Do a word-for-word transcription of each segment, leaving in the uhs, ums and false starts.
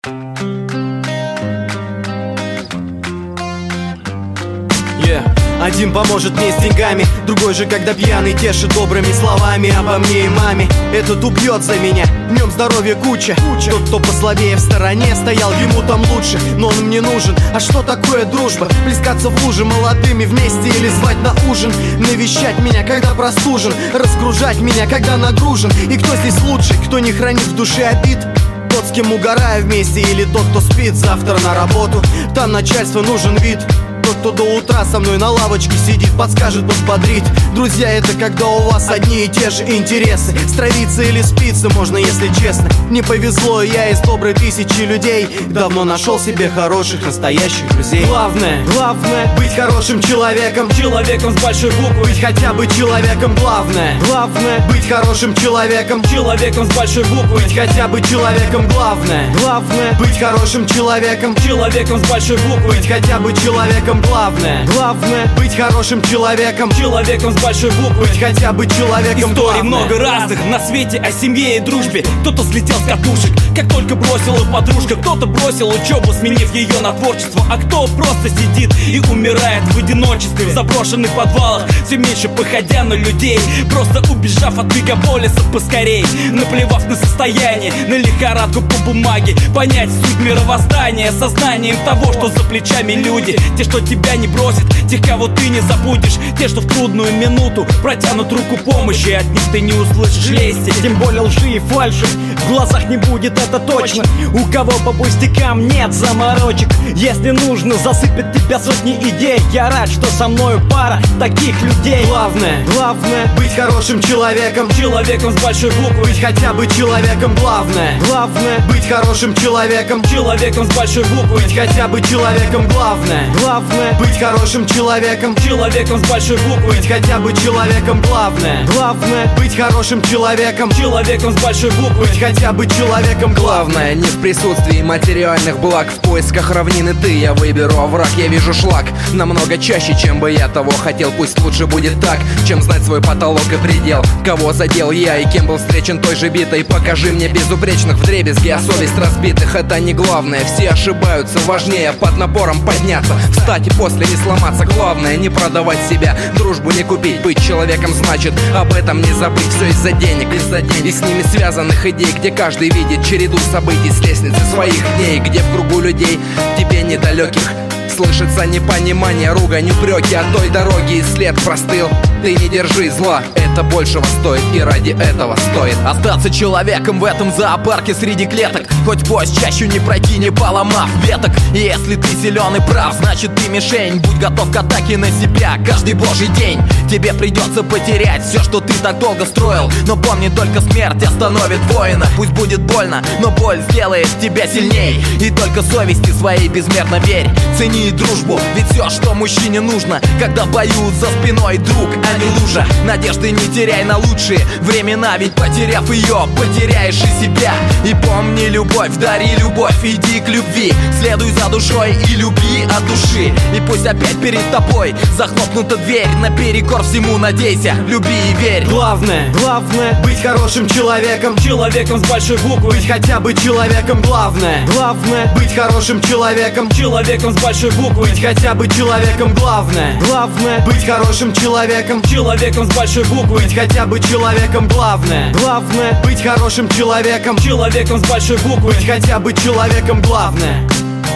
Один поможет мне с деньгами, другой же, когда пьяный, тешит добрыми словами обо мне и маме. Этот убьет за меня, в нем здоровья куча. Тот, кто послабее в стороне, стоял, ему там лучше. Но он мне нужен, а что такое дружба? Плескаться в луже молодыми вместе или звать на ужин? Навещать меня, когда простужен, разгружать меня, когда нагружен. И кто здесь лучше, кто не хранит в душе обид? Тот, с кем угораю вместе, или тот, кто спит завтра на работу? Там начальству нужен вид. Тот, кто до утра со мной на лавочке сидит, подскажет, подбодрит. Друзья, это когда у вас одни и те же интересы. Стравиться или спиться можно, если честно. Не повезло, я из доброй тысячи людей давно нашел себе хороших, настоящих друзей. Главное, главное быть хорошим человеком. Человеком с большой буквы. Быть хотя бы человеком. Главное, главное быть хорошим человеком. Человеком с большой буквы. Быть хотя бы человеком. Главное, главное быть хорошим человеком. Человеком с большой буквы. Быть хотя бы человеком. Главное, главное быть хорошим человеком. Человеком с большой буквы. Быть хотя бы человеком. Историй много разных на свете о семье и дружбе. Кто-то слетел с катушек, как только бросила подружка. Кто-то бросил учебу, сменив ее на творчество. А кто просто сидит и умирает в одиночестве в заброшенных подвалах, все меньше походя на людей, просто убежав от мегаполиса поскорей. Наплевав на состояние, на лихорадку по бумаге, понять суть мировоздания сознанием того, что за плечами люди. Те, что тебя не бросят, тех, кого ты не забудешь. Те, что в трудную минуту протянут руку помощи, от них ты не услышишь лести. Тем более лжи и фальши в глазах не будет, это точно. У кого по пустякам нет заморочек. Если нужно, засыпет тебя сотни идей. Я рад, что со мною пара таких людей. Главное, главное быть хорошим человеком. Человеком с большой буквы. Быть хотя бы человеком. Главное, главное быть хорошим человеком. Человеком с большой буквы. Быть хотя бы человеком. Главное, главное быть хорошим человеком. Человеком с большой буквы. Быть хотя бы человеком. Главное, главное быть хорошим человеком. Человеком с большой буквы. Быть хотя бы человеком. Главное не в присутствии материальных благ. В поисках равнины ты я выберу овраг. Я вижу шлак намного чаще, чем бы я того хотел. Пусть лучше будет так, чем знать свой потолок и предел. Кого задел я и кем был встречен той же битой. Покажи мне безупречных вдребезги, а совесть разбитых это не главное. Все ошибаются, важнее под напором подняться, встать и после не сломаться. Главное не продавать себя, дружбу не купить. Быть человеком значит об этом не забыть. Все из-за денег, из-за денег и с ними связанных идей, где каждый видит череду событий с лестницы своих дней, где в кругу людей тебе недалеких слышится непонимание, ругань, упреки. От той дороги и след простыл. Ты не держи зла, это большего стоит, и ради этого стоит остаться человеком в этом зоопарке среди клеток. Хоть поезд чащу не пройти, не поломав веток. И если ты силен и прав, значит ты мишень. Будь готов к атаке на себя каждый божий день. Тебе придется потерять все, что ты так долго строил. Но помни, только смерть остановит воина. Пусть будет больно, но боль сделает тебя сильней. И только совести своей безмерно верь. Цени дружбу, ведь все, что мужчине нужно, когда в бою за спиной друг, а не лужа. Надежды не теряй на лучшие времена, ведь потеряв ее, потеряешь и себя. И помни, любовь, дари любовь, иди к любви, следуй за душой и люби от души. И пусть опять перед тобой захлопнута дверь, наперекор всему надейся, люби и верь. Главное, главное быть хорошим человеком. Человеком с большой буквы. Быть хотя бы человеком. Главное, главное быть хорошим человеком. Человеком с большой буквы. Быть хотя бы человеком. Главное, главное быть хорошим человеком. Человеком с большой буквы. Быть хотя бы человеком. Главное, главное быть хорошим человеком. Человеком с большой буквы. Быть хотя бы человеком. Главное.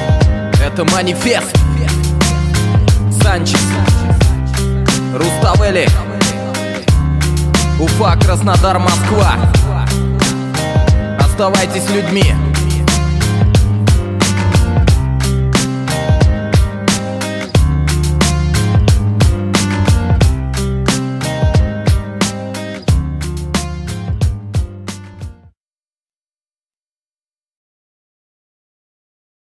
Это манифест. Санчес, Руставели, Уфа, Краснодар, Москва. Оставайтесь людьми.